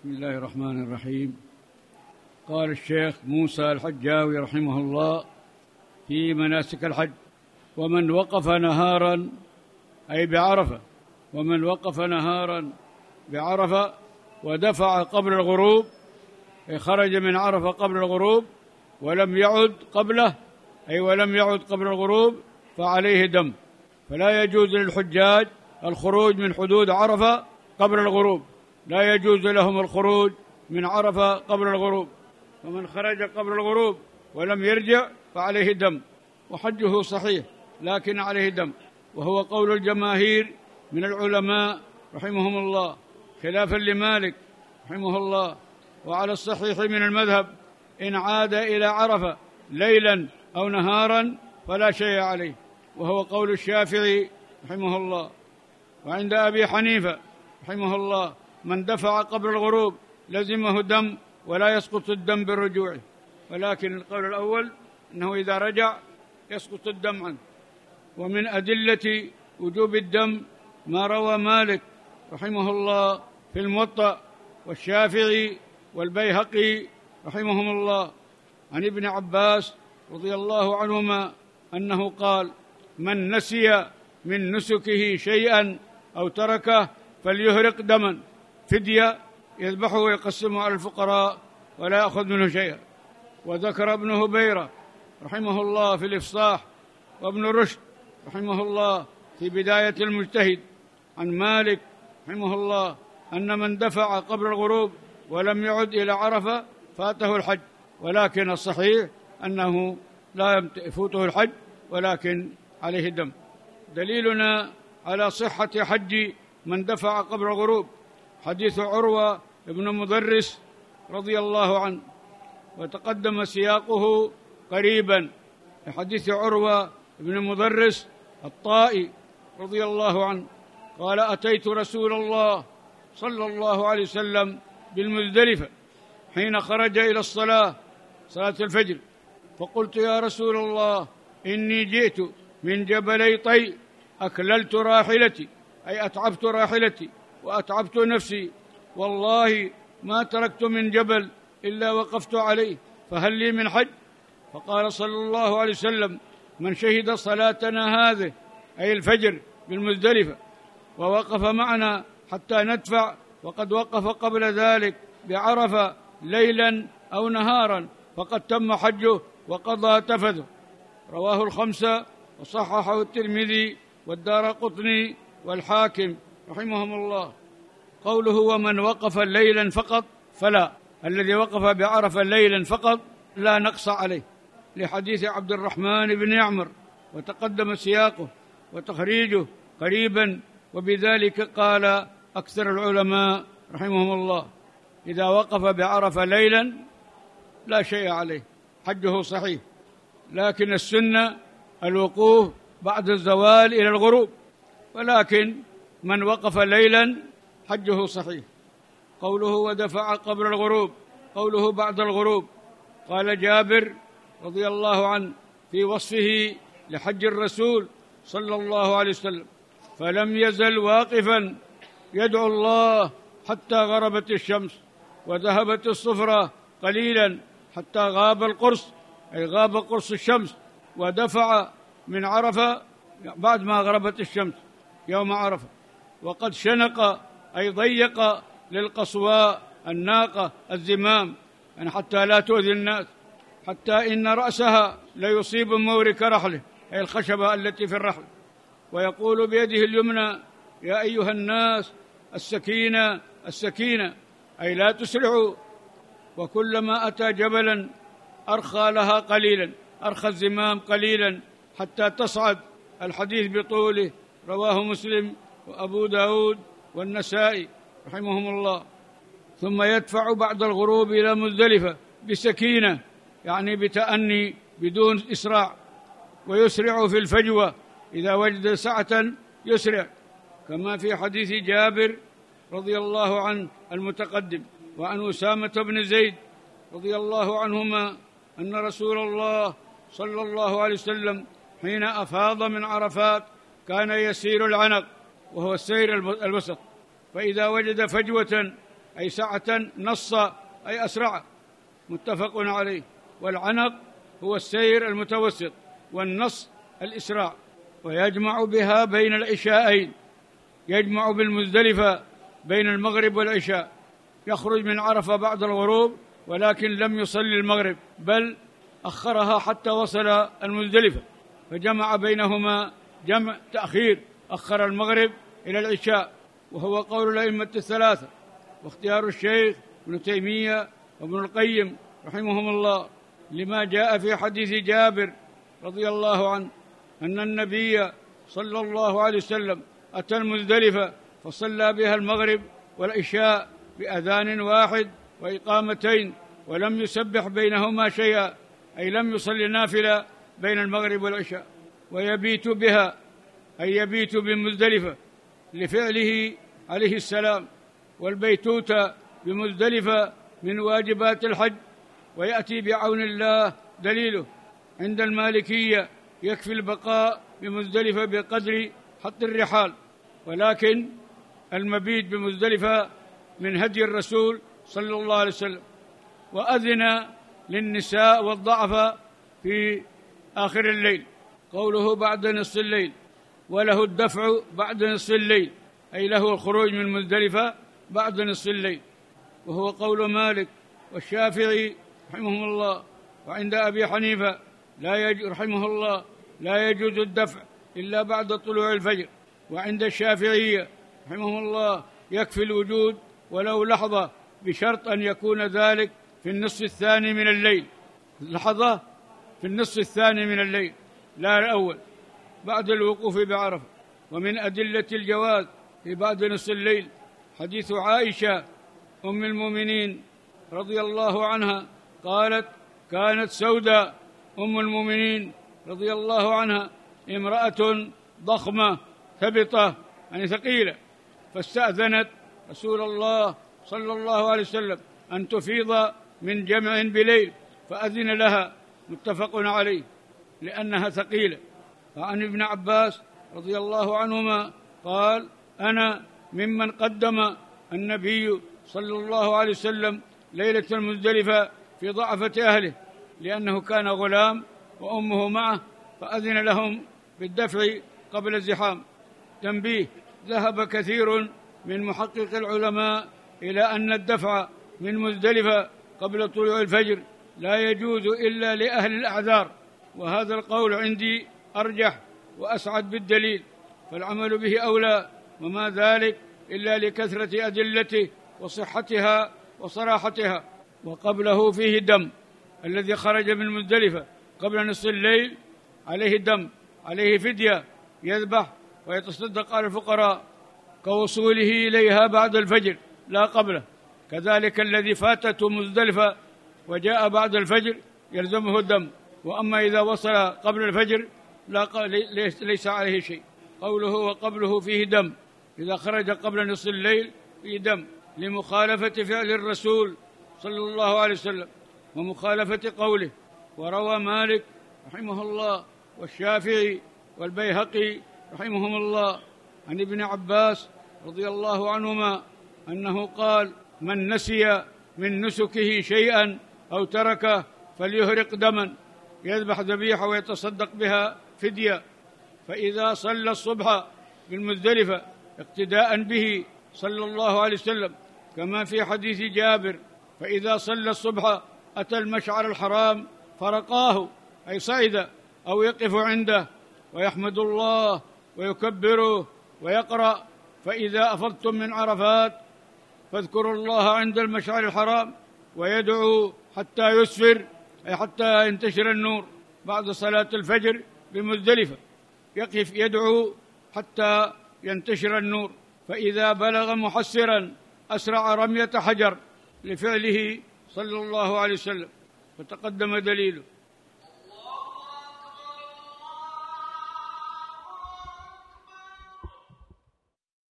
بسم الله الرحمن الرحيم. قال الشيخ موسى الحجاوي رحمه الله في مناسك الحج: ومن وقف نهارا أي بعرفة، ومن وقف نهارا بعرفة ودفع قبل الغروب، أي خرج من عرفة قبل الغروب ولم يعد قبله، أي ولم يعد قبل الغروب، فعليه دم. فلا يجوز للحجاج الخروج من حدود عرفة قبل الغروب، لا يجوز لهم الخروج من عرفة قبل الغروب. فمن خرج قبل الغروب ولم يرجع فعليه دم، وحجه صحيح لكن عليه دم، وهو قول الجماهير من العلماء رحمهم الله، خلافا لمالك رحمه الله. وعلى الصحيح من المذهب إن عاد إلى عرفة ليلا أو نهارا فلا شيء عليه، وهو قول الشافعي رحمه الله. وعند أبي حنيفة رحمه الله من دفع قبل الغروب لزمه دم ولا يسقط الدم بالرجوع، ولكن القول الأول أنه إذا رجع يسقط الدم عنه. ومن أدلة وجوب الدم ما روى مالك رحمه الله في الموطأ، والشافعي والبيهقي رحمهم الله عن ابن عباس رضي الله عنهما أنه قال: من نسي من نسكه شيئا أو تركه فليهرق دما فدية يذبحه ويقسمه على الفقراء ولا يأخذ منه شيئا. وذكر ابن هبيرة رحمه الله في الإفصاح، وابن رشد رحمه الله في بداية المجتهد عن مالك رحمه الله أن من دفع قبل الغروب ولم يعد إلى عرفة فاته الحج، ولكن الصحيح أنه لا يفوته الحج ولكن عليه الدم. دليلنا على صحة حج من دفع قبل الغروب حديث عروة بن مضرس رضي الله عنه، وتقدم سياقه قريبا لحديث عروة بن مضرس الطائي رضي الله عنه قال: أتيت رسول الله صلى الله عليه وسلم بالمزدلفة حين خرج إلى الصلاة، صلاة الفجر، فقلت: يا رسول الله إني جئت من جبلي طي أكللت راحلتي، أي أتعبت راحلتي وأتعبت نفسي، والله ما تركت من جبل إلا وقفت عليه، فهل لي من حج؟ فقال صلى الله عليه وسلم: من شهد صلاتنا هذه، أي الفجر، بالمزدلفة ووقف معنا حتى ندفع، وقد وقف قبل ذلك بعرفة ليلا أو نهارا، فقد تم حجه وقضى تفثه. رواه الخمسة وصححه الترمذي والدارقطني والحاكم رحمهم الله. قوله: ومن وقف ليلا فقط، فلا، الذي وقف بعرفة ليلا فقط لا نقص عليه، لحديث عبد الرحمن بن يعمر، وتقدم سياقه وتخريجه قريبا، وبذلك قال أكثر العلماء رحمهم الله: إذا وقف بعرفة ليلا لا شيء عليه، حجه صحيح، لكن السنة الوقوف بعد الزوال إلى الغروب، ولكن من وقف ليلا حجه صحيح. قوله: ودفع قبل الغروب، قوله بعد الغروب. قال جابر رضي الله عنه في وصفه لحج الرسول صلى الله عليه وسلم: فلم يزل واقفا يدعو الله حتى غربت الشمس وذهبت الصفرة قليلا حتى غاب القرص، أي غاب قرص الشمس، ودفع من عرفة بعد ما غربت الشمس يوم عرفة، وقد شنق، أي ضيق للقصواء الناقة الزمام، يعني حتى لا تؤذي الناس، حتى إن رأسها ليصيب مورك رحله، أي الخشبة التي في الرحل، ويقول بيده اليمنى: يا أيها الناس السكينة السكينة، أي لا تسرعوا. وكلما أتى جبلا أرخى لها قليلا، أرخى الزمام قليلا حتى تصعد. الحديث بطوله رواه مسلم وأبو داود والنسائي رحمهم الله. ثم يدفع بعد الغروب إلى مزدلفة بسكينة، يعني بتأني بدون إسراع، ويسرع في الفجوة، إذا وجد سعة يسرع، كما في حديث جابر رضي الله عنه المتقدم، وعن أسامة بن زيد رضي الله عنهما أن رسول الله صلى الله عليه وسلم حين أفاض من عرفات كان يسير العنق، وهو السير الوسط، فإذا وجد فجوة أي سعة، نص أي أسرع، متفق عليه. والعنق هو السير المتوسط، والنص الإسراع. ويجمع بها بين العشاءين، يجمع بالمزدلفة بين المغرب والعشاء، يخرج من عرفة بعد الغروب ولكن لم يصلي المغرب، بل أخرها حتى وصل المزدلفة، فجمع بينهما جمع تأخير، أخر المغرب إلى العشاء، وهو قول الأئمة الثلاثة، واختيار الشيخ ابن تيمية وابن القيم رحمهم الله، لما جاء في حديث جابر رضي الله عنه أن النبي صلى الله عليه وسلم أتى المزدلفة فصلى بها المغرب والعشاء بأذان واحد وإقامتين، ولم يسبح بينهما شيئا، أي لم يصلي نافلة بين المغرب والعشاء. ويبيت بها، أي يبيت بمزدلفة لفعله عليه السلام، والبيتوتة بمزدلفة من واجبات الحج، ويأتي بعون الله دليله. عند المالكية يكفي البقاء بمزدلفة بقدر حط الرحال، ولكن المبيت بمزدلفة من هدي الرسول صلى الله عليه وسلم. وأذن للنساء والضعف في آخر الليل، قوله بعد نصف الليل، وله الدفع بعد نصف الليل، أي له الخروج من مزدلفة بعد نصف الليل، وهو قول مالك والشافعي رحمهم الله. وعند أبي حنيفة رحمه الله لا يجوز الدفع إلا بعد طلوع الفجر. وعند الشافعية رحمه الله يكفي الوجود ولو لحظة، بشرط أن يكون ذلك في النصف الثاني من الليل، لحظة في النصف الثاني من الليل لا الأول، بعد الوقوف بعرفة. ومن أدلة الجواز في بعد نصف الليل حديث عائشة أم المؤمنين رضي الله عنها قالت: كانت سودة أم المؤمنين رضي الله عنها امرأة ضخمة ثبطة، يعني ثقيلة، فاستأذنت رسول الله صلى الله عليه وسلم أن تفيض من جمع بليل، فأذن لها، متفق عليه، لأنها ثقيلة. وعن ابن عباس رضي الله عنهما قال: أنا ممن قدم النبي صلى الله عليه وسلم ليلة المزدلفة في ضعفة أهله، لأنه كان غلام وأمه معه، فأذن لهم بالدفع قبل الزحام. تنبيه: ذهب كثير من محقق العلماء إلى أن الدفع من مزدلفة قبل طلوع الفجر لا يجوز إلا لأهل الأعذار، وهذا القول عندي أرجح وأسعد بالدليل، فالعمل به أولى، وما ذلك إلا لكثرة أدلته وصحتها وصراحتها. وقبله فيه دم، الذي خرج من مزدلفة قبل نصف الليل عليه دم، عليه فدية يذبح ويتصدق على الفقراء، كوصوله إليها بعد الفجر لا قبله. كذلك الذي فاتته مزدلفة وجاء بعد الفجر يلزمه الدم، وأما إذا وصل قبل الفجر ليس عليه شيء. قوله وقبله فيه دم، إذا خرج قبل نصف الليل فيه دم، لمخالفة فعل الرسول صلى الله عليه وسلم ومخالفة قوله. وروى مالك رحمه الله والشافعي والبيهقي رحمهم الله عن ابن عباس رضي الله عنهما أنه قال: من نسي من نسكه شيئا أو تركه فليهرق دما، يذبح ذبيحة ويتصدق بها فدية. فإذا صلى الصبح بالمزدلفة اقتداء به صلى الله عليه وسلم، كما في حديث جابر: فإذا صلى الصبح أتى المشعر الحرام فرقاه، أي صعد أو يقف عنده، ويحمد الله ويكبره ويقرأ: فإذا أفضتم من عرفات فاذكروا الله عند المشعر الحرام، ويدعو حتى يسفر، أي حتى ينتشر النور بعد صلاة الفجر بمزدلفة، يقف يدعو حتى ينتشر النور. فإذا بلغ محسرا أسرع رمية حجر، لفعله صلى الله عليه وسلم، فتقدم دليله.